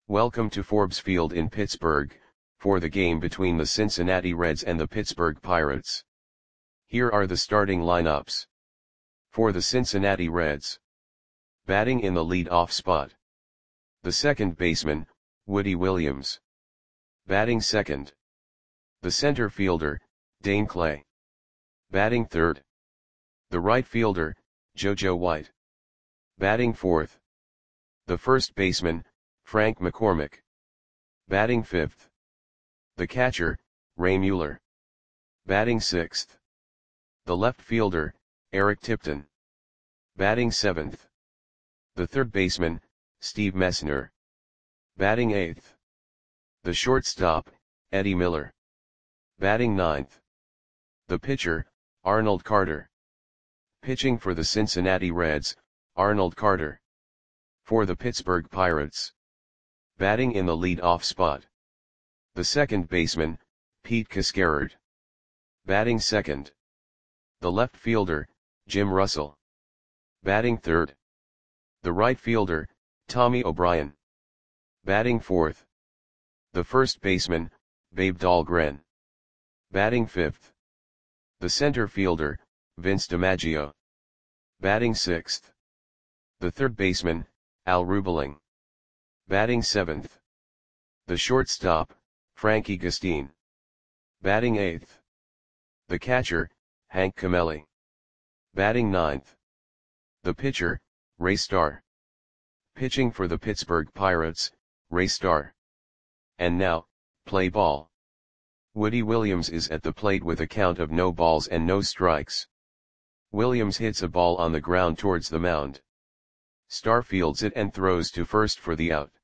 Welcome to Forbes Field in Pittsburgh, for the game between the Cincinnati Reds and the Pittsburgh Pirates. Here are the starting lineups. For the Cincinnati Reds. Batting in the lead-off spot. The second baseman, Woody Williams. Batting second. The center fielder, Dane Clay. Batting third. The right fielder, JoJo White. Batting fourth. The first baseman, Frank McCormick. Batting fifth. The catcher, Ray Mueller. Batting sixth. The left fielder, Eric Tipton. Batting seventh. The third baseman, Steve Messner. Batting eighth. The shortstop, Eddie Miller. Batting ninth. The pitcher, Arnold Carter. Pitching for the Cincinnati Reds, Arnold Carter. For the Pittsburgh Pirates. Batting in the lead-off spot. The second baseman, Pete Cascarard. Batting second. The left fielder, Jim Russell. Batting third. The right fielder, Tommy O'Brien. Batting fourth. The first baseman, Babe Dahlgren. Batting fifth. The center fielder, Vince DiMaggio. Batting sixth. The third baseman, Al Rubeling. Batting seventh. The shortstop, Frankie Gustine. Batting eighth. The catcher, Hank Camelli. Batting ninth. The pitcher, Ray Starr. Pitching for the Pittsburgh Pirates, Ray Starr. And now, play ball. Woody Williams is at the plate with a count of no balls and no strikes. Williams hits a ball on the ground towards the mound. Starr fields it and throws to first for the out.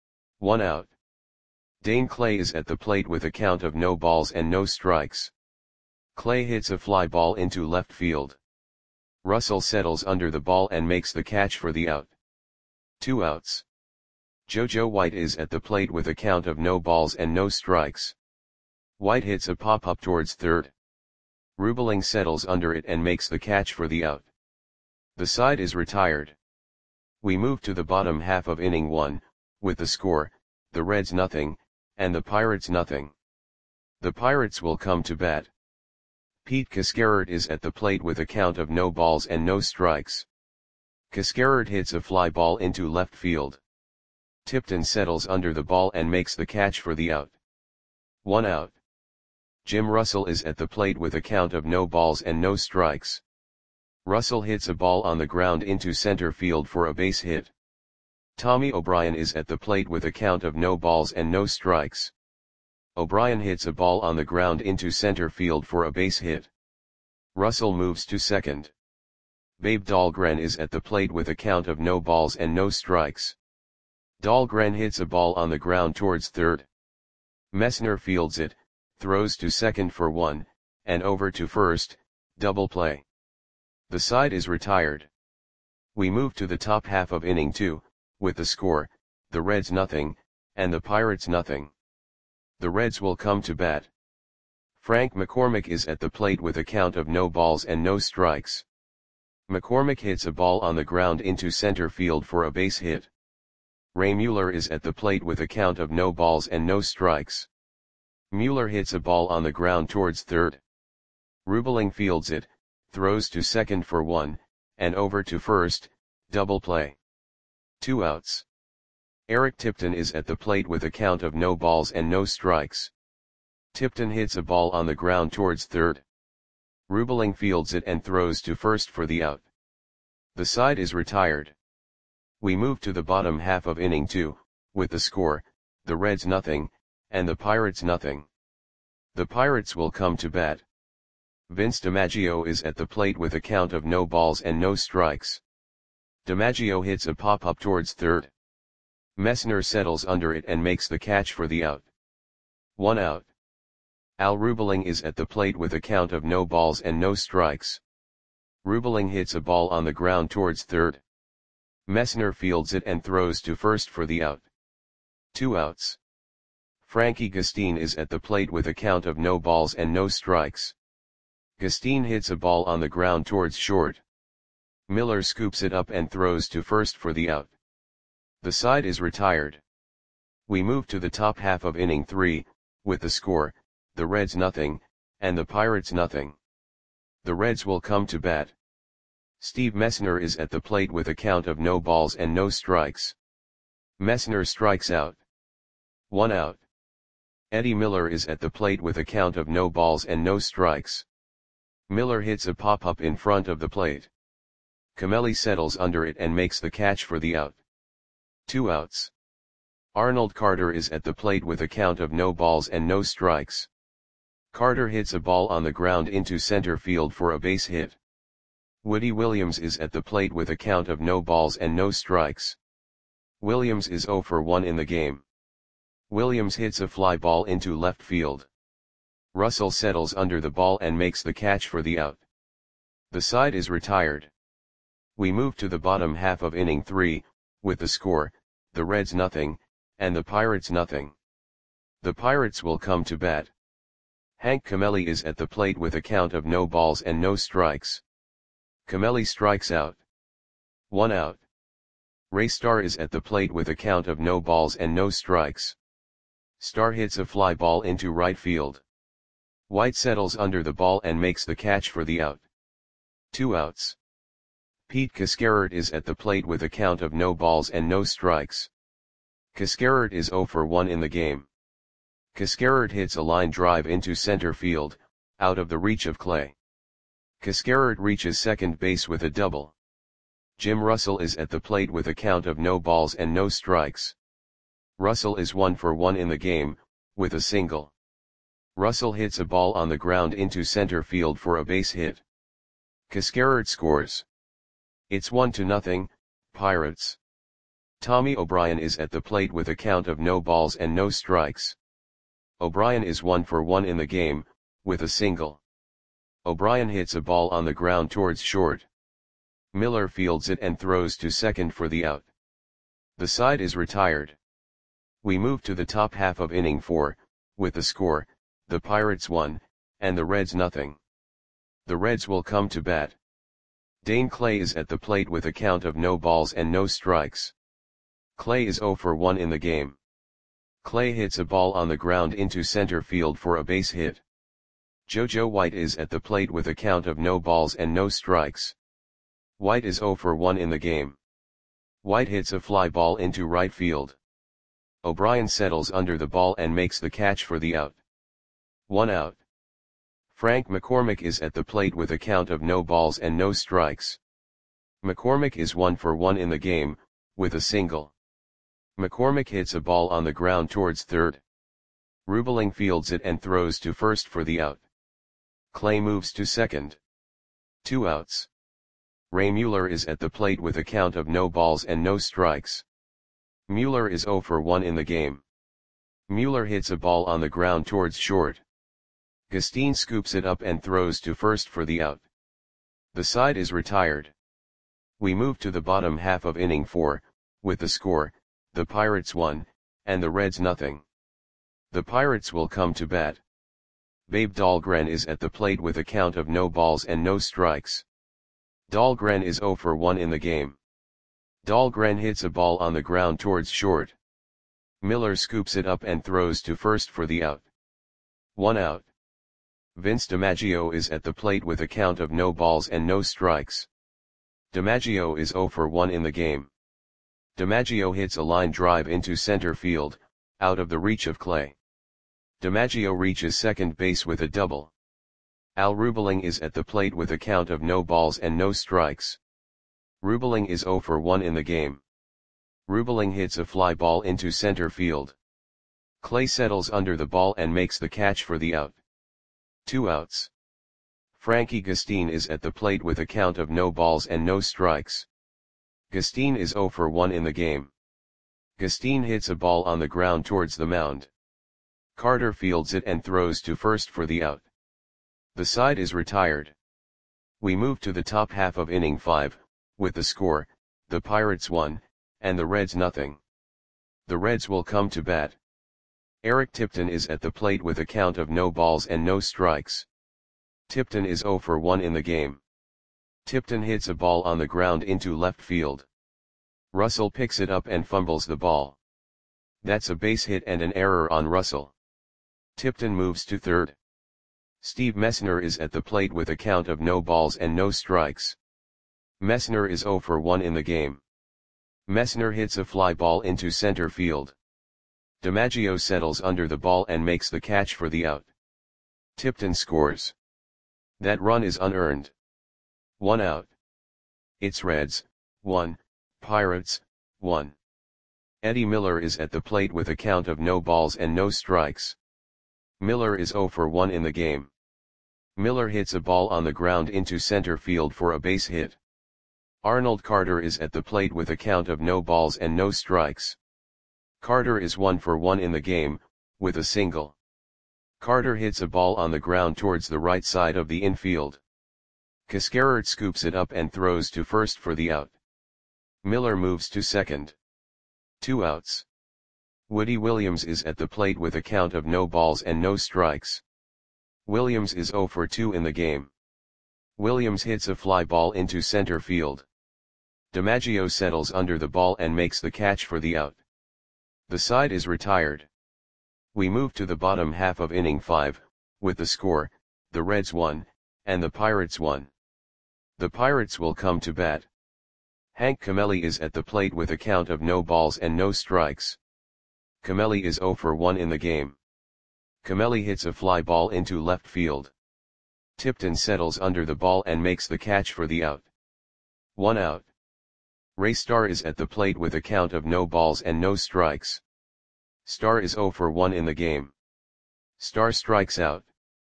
1 out. Dane Clay is at the plate with a count of no balls and no strikes. Clay hits a fly ball into left field. Russell settles under the ball and makes the catch for the out. 2 outs. JoJo White is at the plate with a count of no balls and no strikes. White hits a pop-up towards third. Rubeling settles under it and makes the catch for the out. The side is retired. We move to the bottom half of inning 1, with the score, the Reds nothing, and the Pirates nothing. The Pirates will come to bat. Pete Cascarard is at the plate with a count of no balls and no strikes. Cascarard hits a fly ball into left field. Tipton settles under the ball and makes the catch for the out. 1 out. Jim Russell is at the plate with a count of no balls and no strikes. Russell hits a ball on the ground into center field for a base hit. Tommy O'Brien is at the plate with a count of no balls and no strikes. O'Brien hits a ball on the ground into center field for a base hit. Russell moves to second. Babe Dahlgren is at the plate with a count of no balls and no strikes. Dahlgren hits a ball on the ground towards third. Messner fields it, throws to second for 1, and over to first, double play. The side is retired. We move to the top half of inning 2, with the score, the Reds nothing, and the Pirates nothing. The Reds will come to bat. Frank McCormick is at the plate with a count of no balls and no strikes. McCormick hits a ball on the ground into center field for a base hit. Ray Mueller is at the plate with a count of no balls and no strikes. Mueller hits a ball on the ground towards third. Rubeling fields it, throws to second for 1, and over to first, double play. 2 outs. Eric Tipton is at the plate with a count of no balls and no strikes. Tipton hits a ball on the ground towards third. Rubeling fields it and throws to first for the out. The side is retired. We move to the bottom half of inning 2, with the score, the Reds nothing, and the Pirates nothing. The Pirates will come to bat. Vince DiMaggio is at the plate with a count of no balls and no strikes. DiMaggio hits a pop-up towards third. Messner settles under it and makes the catch for the out. 1 out. Al Rubeling is at the plate with a count of no balls and no strikes. Rubeling hits a ball on the ground towards third. Messner fields it and throws to first for the out. 2 outs. Frankie Gustine is at the plate with a count of no balls and no strikes. Gustine hits a ball on the ground towards short. Miller scoops it up and throws to first for the out. The side is retired. We move to the top half of inning 3, with the score, the Reds nothing, and the Pirates nothing. The Reds will come to bat. Steve Messner is at the plate with a count of no balls and no strikes. Messner strikes out. 1 out. Eddie Miller is at the plate with a count of no balls and no strikes. Miller hits a pop-up in front of the plate. Kamelly settles under it and makes the catch for the out. 2 outs. Arnold Carter is at the plate with a count of no balls and no strikes. Carter hits a ball on the ground into center field for a base hit. Woody Williams is at the plate with a count of no balls and no strikes. Williams is 0 for 1 in the game. Williams hits a fly ball into left field. Russell settles under the ball and makes the catch for the out. The side is retired. We move to the bottom half of inning 3, with the score, the Reds nothing, and the Pirates nothing. The Pirates will come to bat. Hank Kamelly is at the plate with a count of no balls and no strikes. Kamelly strikes out. 1 out. Ray Starr is at the plate with a count of no balls and no strikes. Starr hits a fly ball into right field. White settles under the ball and makes the catch for the out. 2 outs. Pete Cascarert is at the plate with a count of no balls and no strikes. Cascarert is 0 for 1 in the game. Cascarert hits a line drive into center field, out of the reach of Clay. Cascarert reaches second base with a double. Jim Russell is at the plate with a count of no balls and no strikes. Russell is 1 for 1 in the game, with a single. Russell hits a ball on the ground into center field for a base hit. Cascarert scores. It's 1-0, Pirates. Tommy O'Brien is at the plate with a count of no balls and no strikes. O'Brien is 1 for 1 in the game, with a single. O'Brien hits a ball on the ground towards short. Miller fields it and throws to second for the out. The side is retired. We move to the top half of inning 4, with the score, the Pirates 1, and the Reds nothing. The Reds will come to bat. Dane Clay is at the plate with a count of no balls and no strikes. Clay is 0 for 1 in the game. Clay hits a ball on the ground into center field for a base hit. JoJo White is at the plate with a count of no balls and no strikes. White is 0 for 1 in the game. White hits a fly ball into right field. O'Brien settles under the ball and makes the catch for the out. 1 out. Frank McCormick is at the plate with a count of no balls and no strikes. McCormick is 1 for 1 in the game, with a single. McCormick hits a ball on the ground towards third. Rubeling fields it and throws to first for the out. Clay moves to second. 2 outs. Ray Mueller is at the plate with a count of no balls and no strikes. Mueller is 0 for 1 in the game. Mueller hits a ball on the ground towards short. Gustine scoops it up and throws to first for the out. The side is retired. We move to the bottom half of inning 4, with the score, the Pirates 1, and the Reds nothing. The Pirates will come to bat. Babe Dahlgren is at the plate with a count of no balls and no strikes. Dahlgren is 0 for 1 in the game. Dahlgren hits a ball on the ground towards short. Miller scoops it up and throws to first for the out. 1 out. Vince DiMaggio is at the plate with a count of no balls and no strikes. DiMaggio is 0 for 1 in the game. DiMaggio hits a line drive into center field, out of the reach of Clay. DiMaggio reaches second base with a double. Al Rubeling is at the plate with a count of no balls and no strikes. Rubeling is 0 for 1 in the game. Rubeling hits a fly ball into center field. Clay settles under the ball and makes the catch for the out. 2 outs. Frankie Gustine is at the plate with a count of no balls and no strikes. Gustine is 0 for 1 in the game. Gustine hits a ball on the ground towards the mound. Carter fields it and throws to first for the out. The side is retired. We move to the top half of inning 5, with the score, the Pirates 1, and the Reds nothing. The Reds will come to bat. Eric Tipton is at the plate with a count of no balls and no strikes. Tipton is 0 for 1 in the game. Tipton hits a ball on the ground into left field. Russell picks it up and fumbles the ball. That's a base hit and an error on Russell. Tipton moves to third. Steve Messner is at the plate with a count of no balls and no strikes. Messner is 0 for 1 in the game. Messner hits a fly ball into center field. DiMaggio settles under the ball and makes the catch for the out. Tipton scores. That run is unearned. 1 out. It's Reds, 1, Pirates, 1. Eddie Miller is at the plate with a count of no balls and no strikes. Miller is 0 for 1 in the game. Miller hits a ball on the ground into center field for a base hit. Arnold Carter is at the plate with a count of no balls and no strikes. Carter is 1 for 1 in the game, with a single. Carter hits a ball on the ground towards the right side of the infield. Cascarert scoops it up and throws to first for the out. Miller moves to second. 2 outs. Woody Williams is at the plate with a count of no balls and no strikes. Williams is 0 for 2 in the game. Williams hits a fly ball into center field. DiMaggio settles under the ball and makes the catch for the out. The side is retired. We move to the bottom half of inning 5, with the score, the Reds 1, and the Pirates 1. The Pirates will come to bat. Hank Camelli is at the plate with a count of no balls and no strikes. Camelli is 0 for 1 in the game. Camelli hits a fly ball into left field. Tipton settles under the ball and makes the catch for the out. 1 out. Ray Starr is at the plate with a count of no balls and no strikes. Starr is 0 for 1 in the game. Starr strikes out.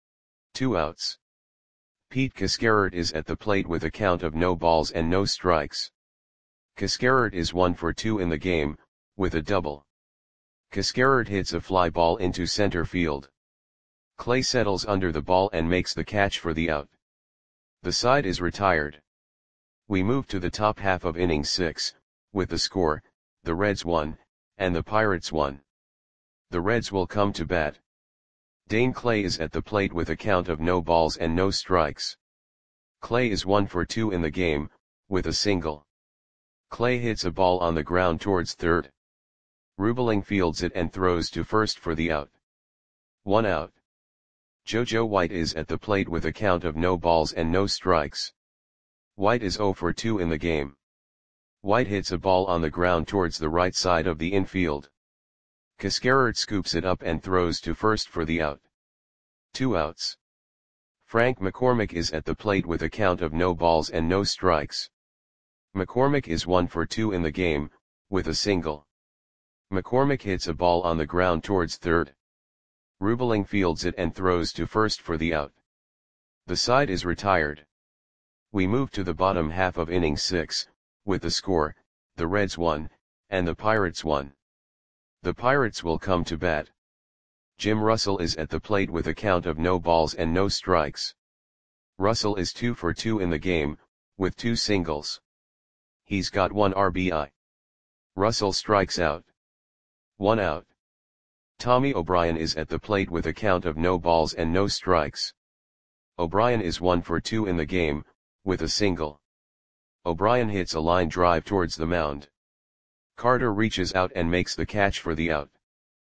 2 outs. Pete Cascarert is at the plate with a count of no balls and no strikes. Cascarert is 1 for 2 in the game, with a double. Cascarert hits a fly ball into center field. Clay settles under the ball and makes the catch for the out. The side is retired. We move to the top half of inning 6, with the score, the Reds 1, and the Pirates 1. The Reds will come to bat. Dane Clay is at the plate with a count of no balls and no strikes. Clay is 1 for 2 in the game, with a single. Clay hits a ball on the ground towards third. Rubeling fields it and throws to first for the out. 1 out. JoJo White is at the plate with a count of no balls and no strikes. White is 0 for 2 in the game. White hits a ball on the ground towards the right side of the infield. Cascarert scoops it up and throws to first for the out. 2 outs. Frank McCormick is at the plate with a count of no balls and no strikes. McCormick is 1 for 2 in the game, with a single. McCormick hits a ball on the ground towards third. Rubeling fields it and throws to first for the out. The side is retired. We move to the bottom half of inning 6, with the score, the Reds 1, and the Pirates 1. The Pirates will come to bat. Jim Russell is at the plate with a count of no balls and no strikes. Russell is 2 for 2 in the game, with 2 singles. He's got 1 RBI. Russell strikes out. 1 out. Tommy O'Brien is at the plate with a count of no balls and no strikes. O'Brien is 1 for 2 in the game, with a single. O'Brien hits a line drive towards the mound. Carter reaches out and makes the catch for the out.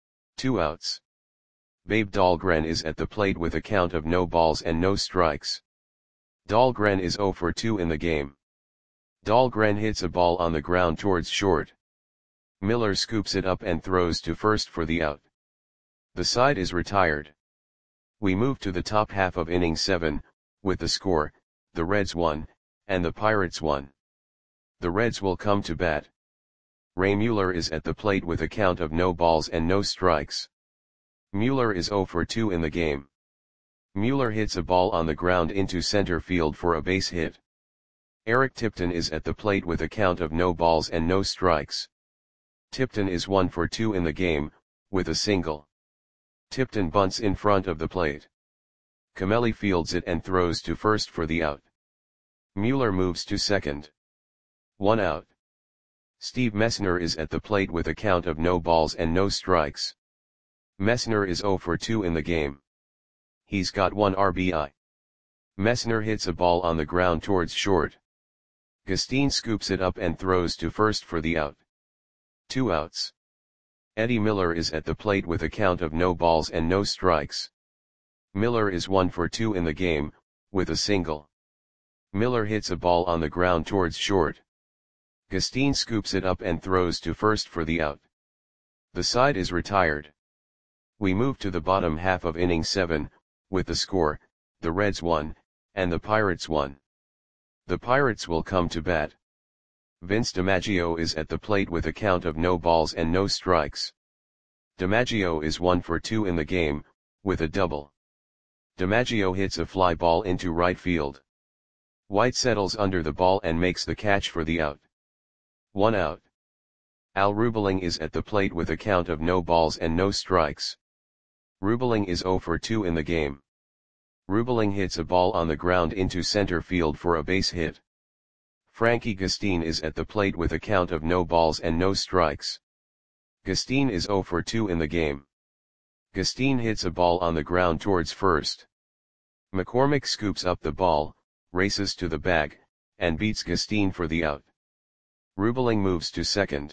2 outs. Babe Dahlgren is at the plate with a count of no balls and no strikes. Dahlgren is 0 for 2 in the game. Dahlgren hits a ball on the ground towards short. Miller scoops it up and throws to first for the out. The side is retired. We move to the top half of inning 7, with the score, the Reds 1, and the Pirates 1. The Reds will come to bat. Ray Mueller is at the plate with a count of no balls and no strikes. Mueller is 0 for 2 in the game. Mueller hits a ball on the ground into center field for a base hit. Eric Tipton is at the plate with a count of no balls and no strikes. Tipton is 1 for 2 in the game, with a single. Tipton bunts in front of the plate. Camelli fields it and throws to first for the out. Mueller moves to second. 1 out. Steve Messner is at the plate with a count of no balls and no strikes. Messner is 0 for 2 in the game. He's got 1 RBI. Messner hits a ball on the ground towards short. Gustine scoops it up and throws to first for the out. 2 outs. Eddie Miller is at the plate with a count of no balls and no strikes. Miller is 1 for 2 in the game, with a single. Miller hits a ball on the ground towards short. Gustin scoops it up and throws to first for the out. The side is retired. We move to the bottom half of inning 7, with the score, the Reds 1, and the Pirates 1. The Pirates will come to bat. Vince DiMaggio is at the plate with a count of no balls and no strikes. DiMaggio is 1 for 2 in the game, with a double. DiMaggio hits a fly ball into right field. White settles under the ball and makes the catch for the out. 1 out. Al Rubeling is at the plate with a count of no balls and no strikes. Rubeling is 0 for 2 in the game. Rubeling hits a ball on the ground into center field for a base hit. Frankie Gustin is at the plate with a count of no balls and no strikes. Gustin is 0 for 2 in the game. Gustin hits a ball on the ground towards first. McCormick scoops up the ball, races to the bag, and beats Gustin for the out. Rubeling moves to second.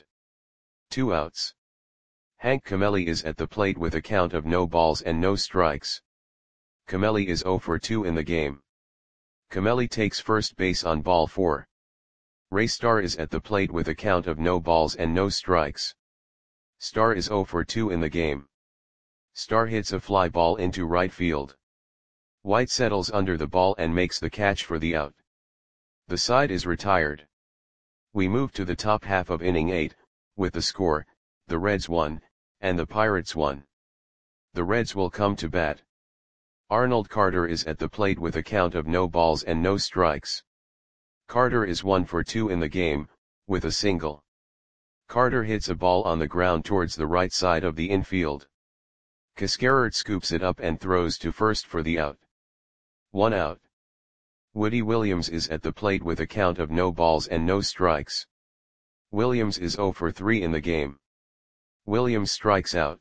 2 outs. Hank Camelli is at the plate with a count of no balls and no strikes. Camelli is 0 for 2 in the game. Camelli takes first base on ball 4. Ray Starr is at the plate with a count of no balls and no strikes. Starr is 0 for 2 in the game. Starr hits a fly ball into right field. White settles under the ball and makes the catch for the out. The side is retired. We move to the top half of inning 8, with the score, the Reds 1, and the Pirates 1. The Reds will come to bat. Arnold Carter is at the plate with a count of no balls and no strikes. Carter is 1 for 2 in the game, with a single. Carter hits a ball on the ground towards the right side of the infield. Cascarert scoops it up and throws to first for the out. 1 out. Woody Williams is at the plate with a count of no balls and no strikes. Williams is 0 for 3 in the game. Williams strikes out.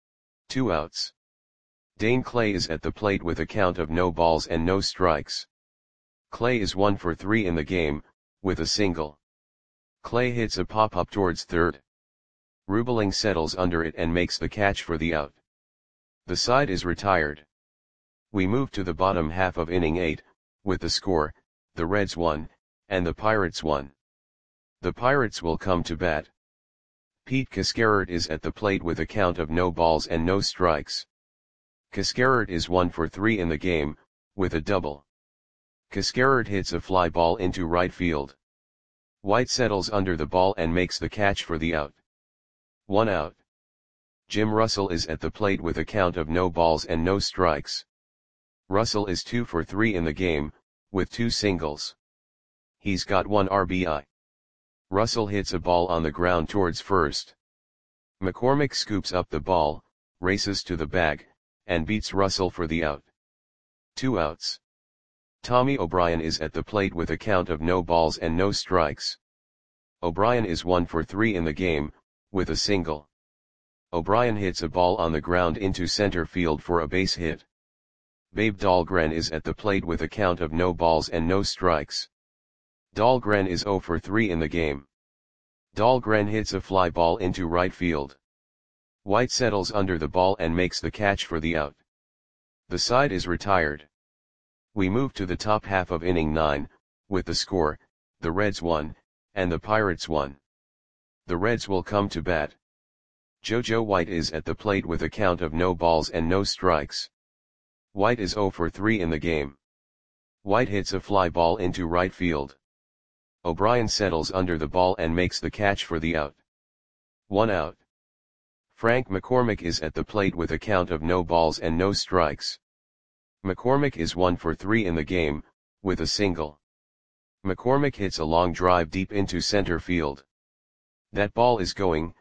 2 outs. Dane Clay is at the plate with a count of no balls and no strikes. Clay is 1 for 3 in the game, with a single. Clay hits a pop-up towards third. Rubeling settles under it and makes the catch for the out. The side is retired. We move to the bottom half of inning 8, with the score, the Reds 1, and the Pirates 1. The Pirates will come to bat. Pete Cascarert is at the plate with a count of no balls and no strikes. Cascarert is 1 for 3 in the game, with a double. Cascarert hits a fly ball into right field. White settles under the ball and makes the catch for the out. 1 out. Jim Russell is at the plate with a count of no balls and no strikes. Russell is 2 for 3 in the game, with 2 singles. He's got 1 RBI. Russell hits a ball on the ground towards first. McCormick scoops up the ball, races to the bag, and beats Russell for the out. 2 outs. Tommy O'Brien is at the plate with a count of no balls and no strikes. O'Brien is 1 for 3 in the game, with a single. O'Brien hits a ball on the ground into center field for a base hit. Babe Dahlgren is at the plate with a count of no balls and no strikes. Dahlgren is 0 for 3 in the game. Dahlgren hits a fly ball into right field. White settles under the ball and makes the catch for the out. The side is retired. We move to the top half of inning 9, with the score, the Reds 1, and the Pirates 1. The Reds will come to bat. JoJo White is at the plate with a count of no balls and no strikes. White is 0 for 3 in the game. White hits a fly ball into right field. O'Brien settles under the ball and makes the catch for the out. 1 out. Frank McCormick is at the plate with a count of no balls and no strikes. McCormick is 1 for 3 in the game, with a single. McCormick hits a long drive deep into center field. That ball is gone.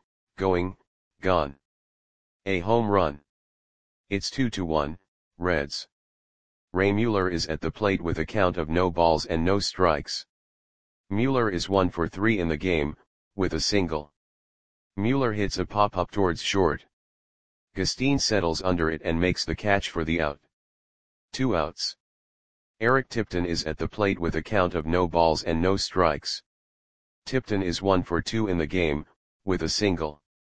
A home run. It's 2-1, Reds. Ray Mueller is at the plate with a count of no balls and no strikes. Mueller is 1 for 3 in the game, with a single. Mueller hits a pop-up towards short. Gustin settles under it and makes the catch for the out. 2 outs. Eric Tipton is at the plate with a count of no balls and no strikes. Tipton is 1 for 2 in the game, with a single.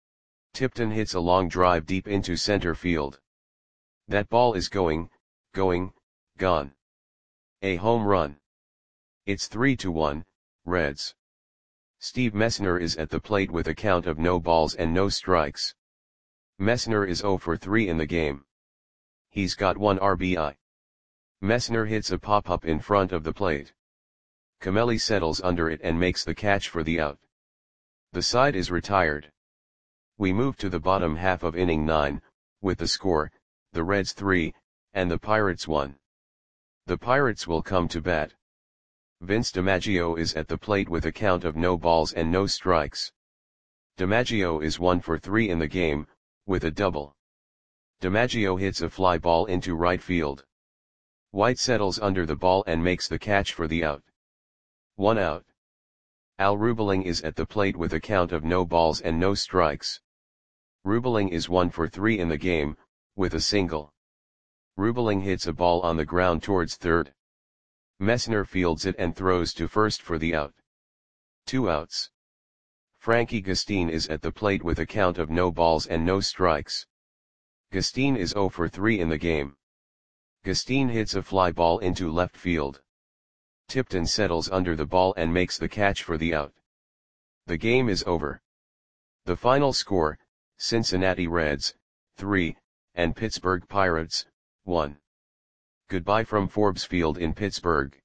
Tipton hits a long drive deep into center field. That ball is going, gone. A home run. It's 3-1, Reds. Steve Messner is at the plate with a count of no balls and no strikes. Messner is 0 for 3 in the game. He's got 1 RBI. Messner hits a pop-up in front of the plate. Kamelly settles under it and makes the catch for the out. The side is retired. We move to the bottom half of inning 9, with the score, the Reds 3, and the Pirates 1. The Pirates will come to bat. Vince DiMaggio is at the plate with a count of no balls and no strikes. DiMaggio is 1 for 3 in the game, with a double. DiMaggio hits a fly ball into right field. White settles under the ball and makes the catch for the out. 1 out. Al Rubeling is at the plate with a count of no balls and no strikes. Rubeling is 1 for 3 in the game, with a single. Rubeling hits a ball on the ground towards third. Messner fields it and throws to first for the out. 2 outs. Frankie Gustin is at the plate with a count of no balls and no strikes. Gustin is 0 for 3 in the game. Gustin hits a fly ball into left field. Tipton settles under the ball and makes the catch for the out. The game is over. The final score, Cincinnati Reds, 3, and Pittsburgh Pirates, 1. Goodbye from Forbes Field in Pittsburgh.